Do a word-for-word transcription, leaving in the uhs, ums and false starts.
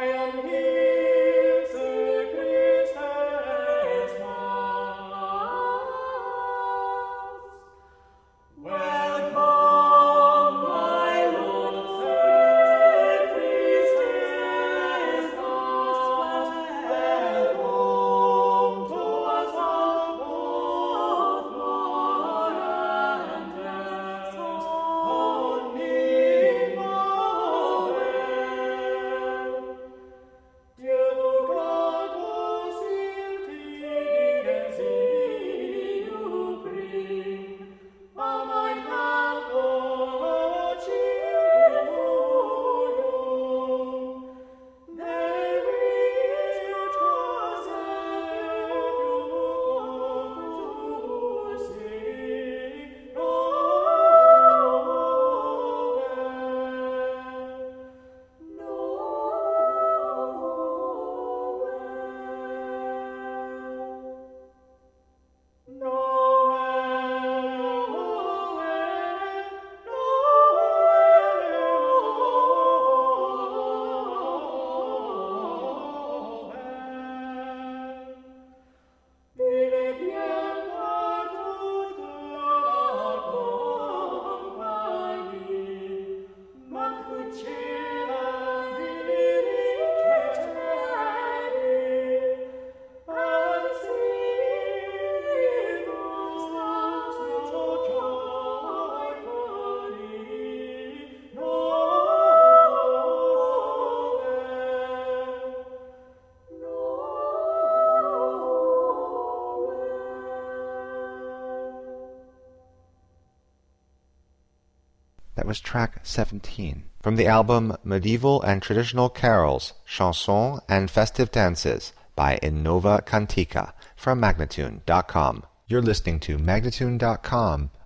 That was track seventeen from the album Medieval and Traditional Carols, Chansons and Festive Dances by Innova Cantica from Magnatune dot com. You're listening to Magnatune dot com,